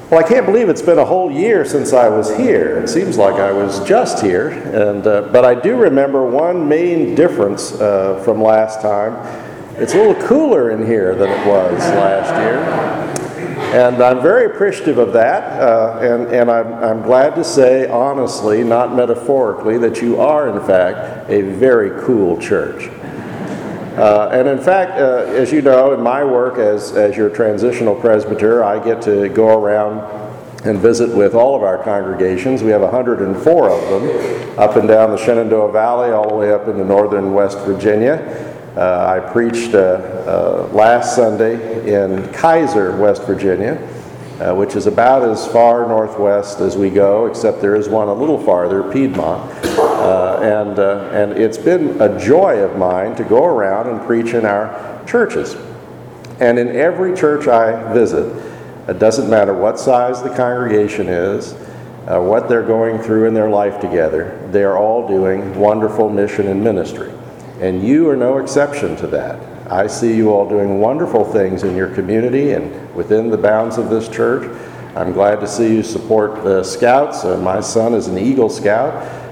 Well, I can't believe it's been a whole year since I was here. It seems like I was just here, but I do remember one main difference from last time. It's a little cooler in here than it was last year, and I'm very appreciative of that, and I'm glad to say, honestly, not metaphorically, that you are, in fact, a very cool church. And in fact, as you know, in my work as your transitional presbyter, I get to go around and visit with all of our congregations. We have 104 of them, up and down the Shenandoah Valley, all the way up into northern West Virginia. I preached last Sunday in Kaiser, West Virginia, which is about as far northwest as we go, except there is one a little farther, Piedmont. And it's been a joy of mine to go around and preach in our churches. And in every church I visit, it doesn't matter what size the congregation is, what they're going through in their life together, they are all doing wonderful mission and ministry. And you are no exception to that. I see you all doing wonderful things in your community and within the bounds of this church. I'm glad to see you support the Scouts. My son is an Eagle Scout.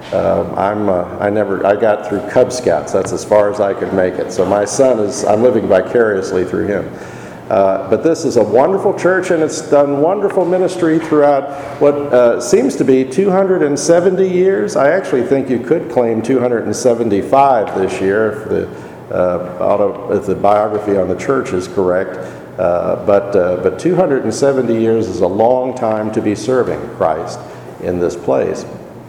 I got through Cub Scouts. That's as far as I could make it. So my son I'm living vicariously through him. But this is a wonderful church, and it's done wonderful ministry throughout what seems to be 270 years. I actually think you could claim 275 this year if the biography on the church is correct. But 270 years is a long time to be serving Christ in this place.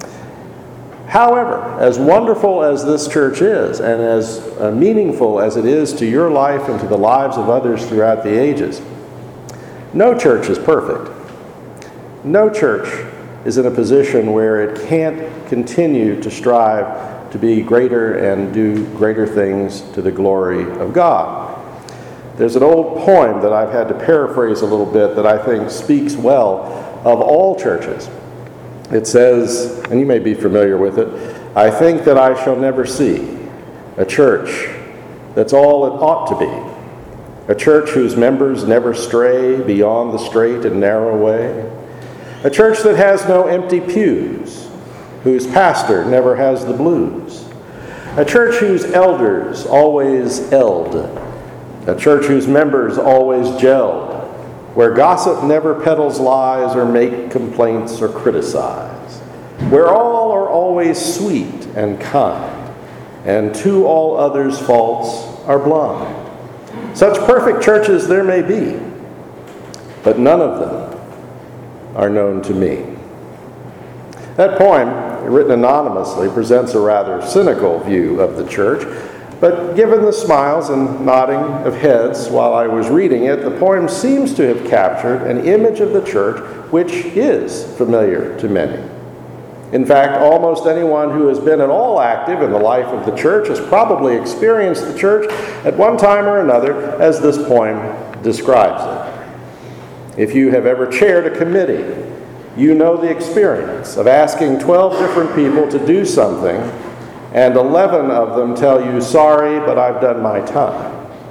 However, as wonderful as this church is, and as meaningful as it is to your life and to the lives of others throughout the ages, no church is perfect. No church is in a position where it can't continue to strive to be greater and do greater things to the glory of God. There's an old poem that I've had to paraphrase a little bit that I think speaks well of all churches. It says, and you may be familiar with it, "I think that I shall never see a church that's all it ought to be, a church whose members never stray beyond the straight and narrow way, a church that has no empty pews, whose pastor never has the blues, a church whose elders always eld, a church whose members always gelled, where gossip never peddles lies or make complaints or criticize, where all are always sweet and kind, and to all others' faults are blind. Such perfect churches there may be, but none of them are known to me." That poem, written anonymously, presents a rather cynical view of the church. But given the smiles and nodding of heads while I was reading it, the poem seems to have captured an image of the church which is familiar to many. In fact, almost anyone who has been at all active in the life of the church has probably experienced the church at one time or another as this poem describes it. If you have ever chaired a committee, you know the experience of asking 12 different people to do something and 11 of them tell you, "Sorry, but I've done my time."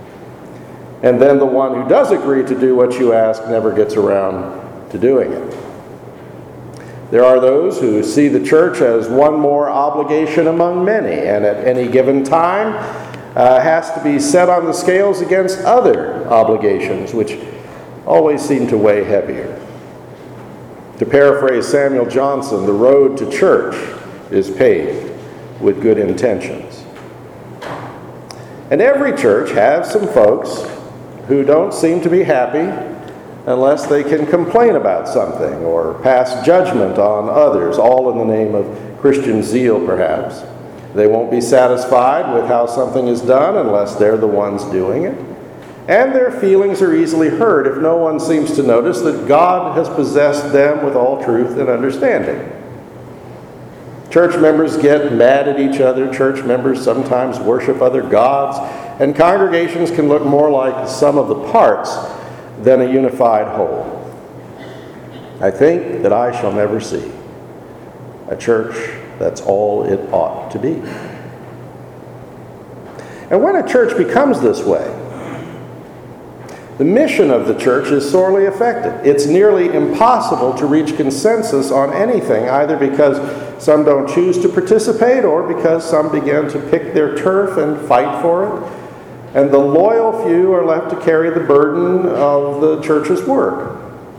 And then the one who does agree to do what you ask never gets around to doing it. There are those who see the church as one more obligation among many, and at any given time has to be set on the scales against other obligations, which always seem to weigh heavier. To paraphrase Samuel Johnson, the road to church is paved with good intentions. And every church has some folks who don't seem to be happy unless they can complain about something or pass judgment on others, all in the name of Christian zeal, perhaps. They won't be satisfied with how something is done unless they're the ones doing it. And their feelings are easily hurt if no one seems to notice that God has possessed them with all truth and understanding. Church members get mad at each other. Church members sometimes worship other gods. And congregations can look more like the sum of the parts than a unified whole. I think that I shall never see a church that's all it ought to be. And when a church becomes this way, The mission of the church is sorely affected. It's nearly impossible to reach consensus on anything, either because some don't choose to participate or because some begin to pick their turf and fight for it. And the loyal few are left to carry the burden of the church's work.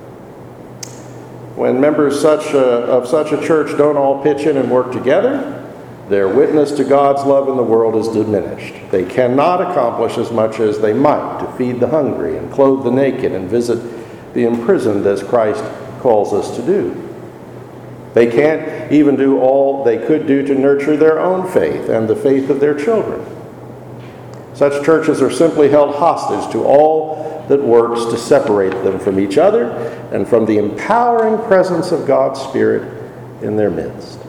When members of such a church don't all pitch in and work together, their witness to God's love in the world is diminished. They cannot accomplish as much as they might to feed the hungry and clothe the naked and visit the imprisoned as Christ calls us to do. They can't even do all they could do to nurture their own faith and the faith of their children. Such churches are simply held hostage to all that works to separate them from each other and from the empowering presence of God's Spirit in their midst.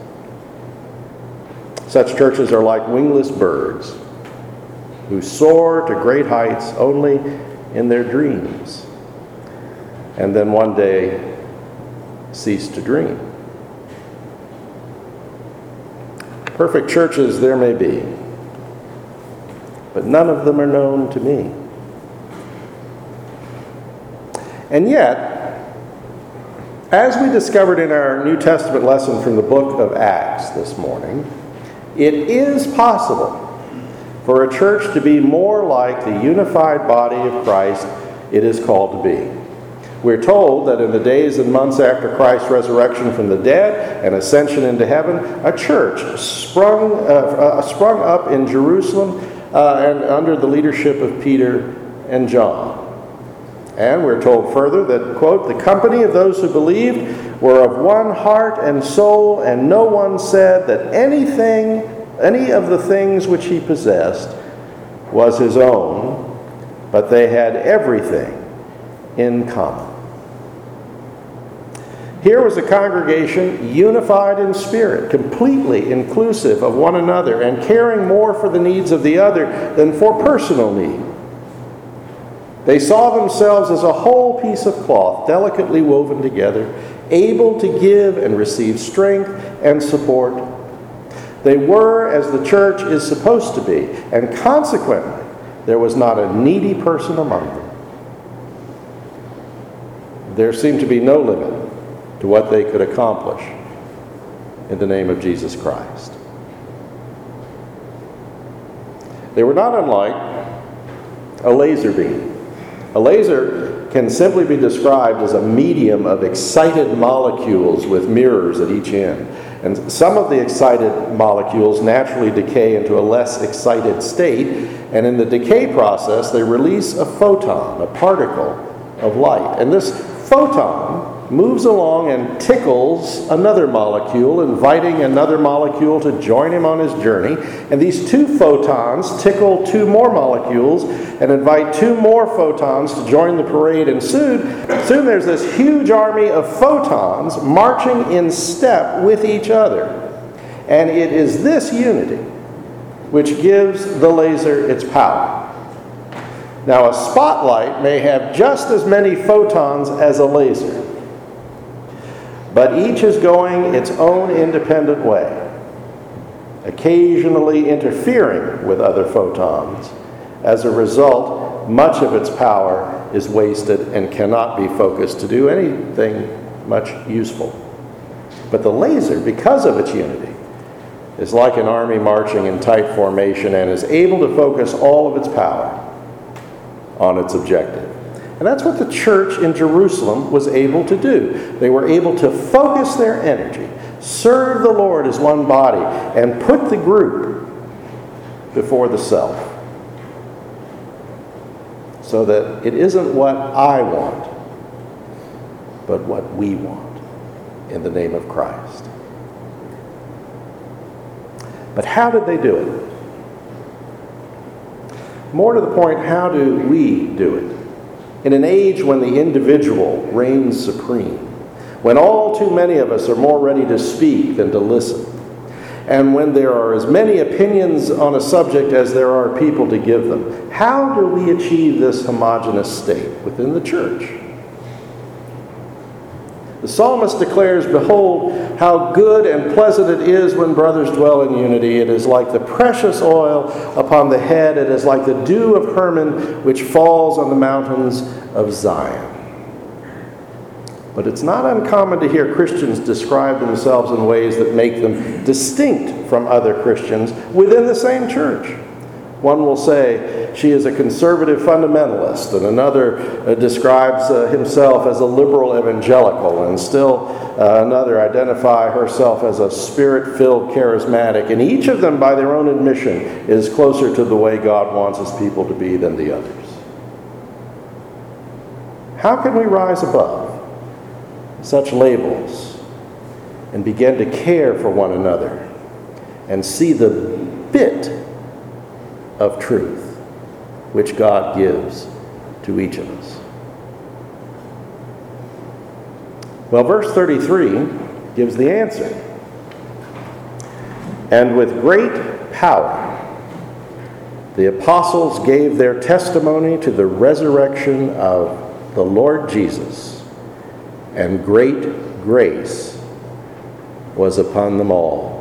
Such churches are like wingless birds who soar to great heights only in their dreams, and then one day cease to dream. Perfect churches there may be, but none of them are known to me. And yet, as we discovered in our New Testament lesson from the book of Acts this morning, it is possible for a church to be more like the unified body of Christ it is called to be. We're told that in the days and months after Christ's resurrection from the dead and ascension into heaven, a church sprung up in Jerusalem and under the leadership of Peter and John. And we're told further that, quote, the company of those who believed were of one heart and soul, and no one said that any of the things which he possessed was his own, but they had everything in common. Here was a congregation unified in spirit, completely inclusive of one another, and caring more for the needs of the other than for personal need. They saw themselves as a whole piece of cloth, delicately woven together, able to give and receive strength and support. They were as the church is supposed to be, and consequently, there was not a needy person among them. There seemed to be no limit to what they could accomplish in the name of Jesus Christ. They were not unlike a laser beam. A laser can simply be described as a medium of excited molecules with mirrors at each end. And some of the excited molecules naturally decay into a less excited state, and in the decay process they release a photon, a particle of light. And this photon moves along and tickles another molecule, inviting another molecule to join him on his journey. And these two photons tickle two more molecules and invite two more photons to join the parade. And soon there's this huge army of photons marching in step with each other. And it is this unity which gives the laser its power. Now, a spotlight may have just as many photons as a laser, but each is going its own independent way, occasionally interfering with other photons. As a result, much of its power is wasted and cannot be focused to do anything much useful. But the laser, because of its unity, is like an army marching in tight formation and is able to focus all of its power on its objective. And that's what the church in Jerusalem was able to do. They were able to focus their energy, serve the Lord as one body, and put the group before the self. So that it isn't what I want, but what we want in the name of Christ. But how did they do it? More to the point, how do we do it? In an age when the individual reigns supreme, when all too many of us are more ready to speak than to listen, and when there are as many opinions on a subject as there are people to give them, how do we achieve this homogeneous state within the church? The psalmist declares, "Behold, how good and pleasant it is when brothers dwell in unity. It is like the precious oil upon the head. It is like the dew of Hermon, which falls on the mountains of Zion. But it's not uncommon to hear Christians describe themselves in ways that make them distinct from other Christians within the same church. One will say she is a conservative fundamentalist, and another describes himself as a liberal evangelical, and still another identify herself as a spirit-filled charismatic. And each of them, by their own admission, is closer to the way God wants his people to be than the others. How can we rise above such labels and begin to care for one another and see the bit of truth which God gives to each of us? Well, verse 33 gives the answer. And with great power the apostles gave their testimony to the resurrection of the Lord Jesus, and great grace was upon them all.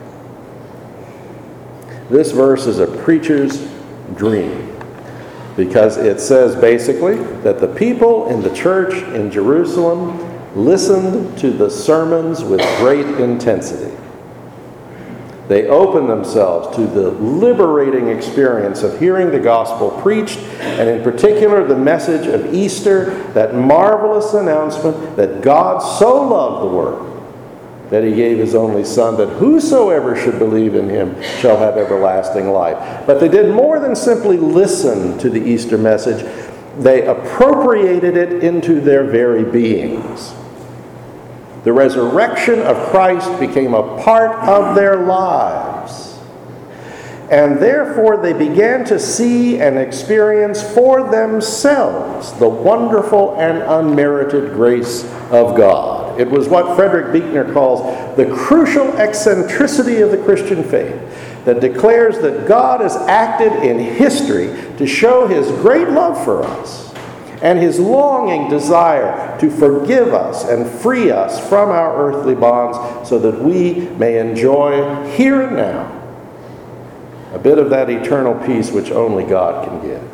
This verse is a preacher's dream, because it says basically that the people in the church in Jerusalem listened to the sermons with great intensity. They opened themselves to the liberating experience of hearing the gospel preached, and in particular the message of Easter, that marvelous announcement that God so loved the world that he gave his only Son, that whosoever should believe in him shall have everlasting life. But they did more than simply listen to the Easter message. They appropriated it into their very beings. The resurrection of Christ became a part of their lives. And therefore they began to see and experience for themselves the wonderful and unmerited grace of God. It was what Frederick Buechner calls the crucial eccentricity of the Christian faith, that declares that God has acted in history to show his great love for us and his longing desire to forgive us and free us from our earthly bonds, so that we may enjoy here and now a bit of that eternal peace which only God can give.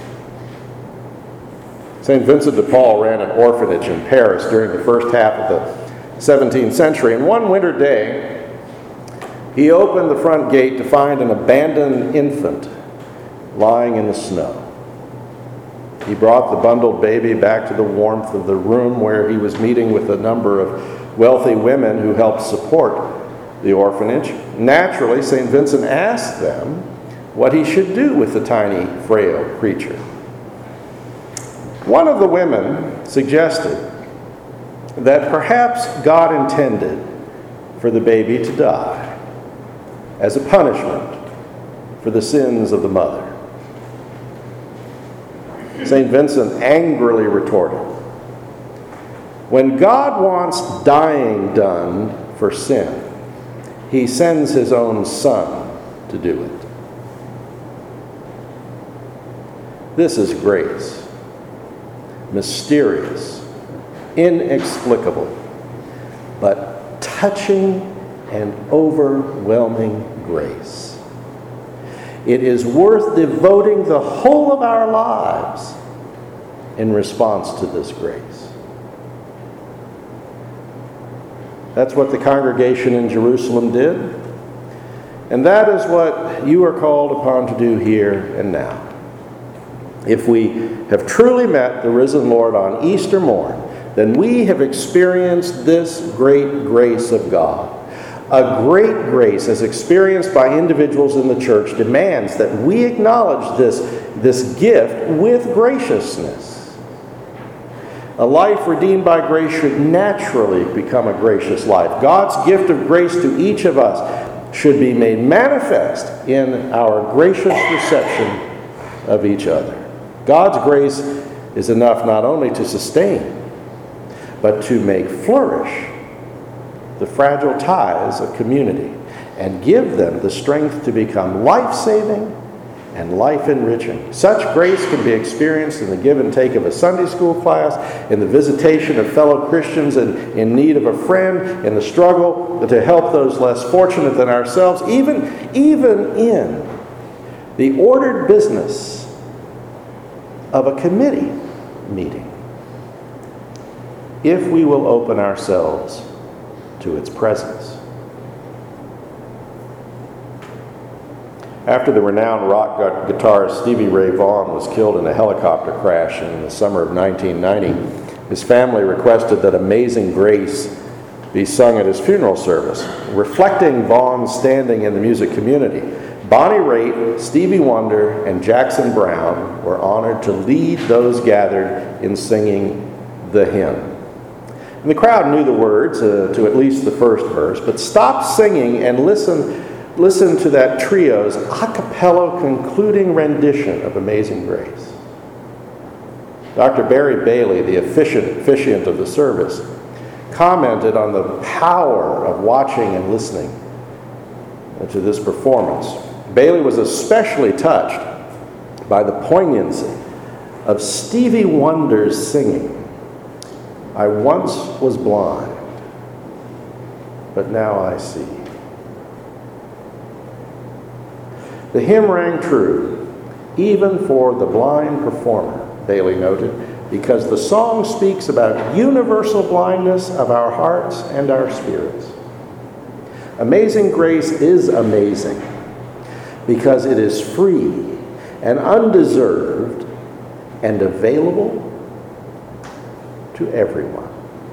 St. Vincent de Paul ran an orphanage in Paris during the first half of the 17th century, and one winter day he opened the front gate to find an abandoned infant lying in the snow. He brought the bundled baby back to the warmth of the room where he was meeting with a number of wealthy women who helped support the orphanage. Naturally, St. Vincent asked them what he should do with the tiny, frail creature. One of the women suggested that perhaps God intended for the baby to die as a punishment for the sins of the mother. St. Vincent angrily retorted, "When God wants dying done for sin, he sends his own Son to do it." This is grace. Mysterious, inexplicable, but touching and overwhelming grace. It is worth devoting the whole of our lives in response to this grace. That's what the congregation in Jerusalem did, and that is what you are called upon to do here and now. If we have truly met the risen Lord on Easter morn, then we have experienced this great grace of God. A great grace, as experienced by individuals in the church, demands that we acknowledge this gift with graciousness. A life redeemed by grace should naturally become a gracious life. God's gift of grace to each of us should be made manifest in our gracious reception of each other. God's grace is enough not only to sustain, but to make flourish the fragile ties of community and give them the strength to become life-saving and life-enriching. Such grace can be experienced in the give and take of a Sunday school class, in the visitation of fellow Christians in need of a friend, in the struggle to help those less fortunate than ourselves, even in the ordered business of a committee meeting. If we will open ourselves to its presence. After the renowned rock guitarist Stevie Ray Vaughan was killed in a helicopter crash in the summer of 1990, his family requested that Amazing Grace be sung at his funeral service. Reflecting Vaughan's standing in the music community, Bonnie Raitt, Stevie Wonder, and Jackson Browne were honored to lead those gathered in singing the hymn. And the crowd knew the words to at least the first verse, but stopped singing and listened to that trio's a cappella concluding rendition of Amazing Grace. Dr. Barry Bailey, the officiant of the service, commented on the power of watching and listening to this performance. Bailey was especially touched by the poignancy of Stevie Wonder's singing. I once was blind, but now I see. The hymn rang true, even for the blind performer, Bailey noted, because the song speaks about universal blindness of our hearts and our spirits. Amazing Grace is amazing because it is free and undeserved and available to everyone.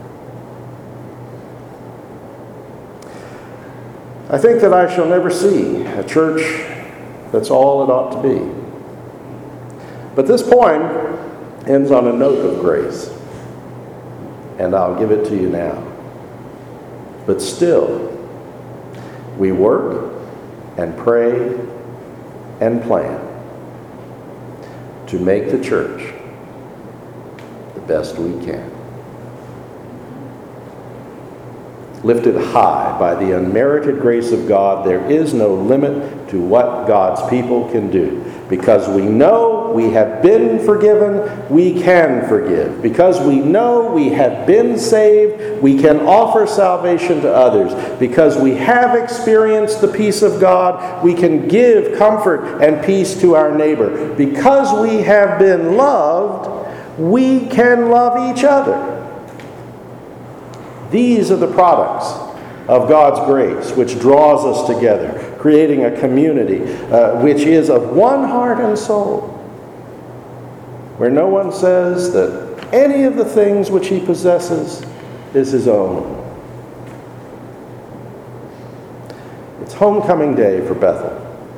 I think that I shall never see a church that's all it ought to be. But this poem ends on a note of grace, and I'll give it to you now. But still, we work and pray and plan to make the church the best we can. Lifted high by the unmerited grace of God, there is no limit to what God's people can do. Because we know we have been forgiven, we can forgive. Because we know we have been saved, we can offer salvation to others. Because we have experienced the peace of God, we can give comfort and peace to our neighbor. Because we have been loved, we can love each other. These are the products of God's grace, which draws us together, creating a community which is of one heart and soul, where no one says that any of the things which he possesses is his own. It's homecoming day for Bethel.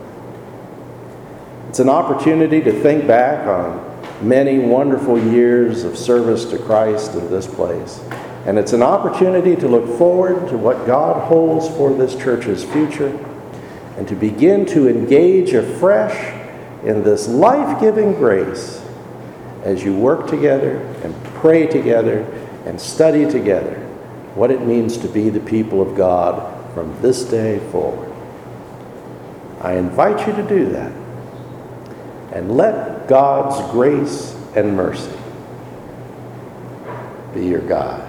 It's an opportunity to think back on many wonderful years of service to Christ in this place. And it's an opportunity to look forward to what God holds for this church's future and to begin to engage afresh in this life-giving grace as you work together and pray together and study together what it means to be the people of God from this day forward. I invite you to do that and let God's grace and mercy be your guide.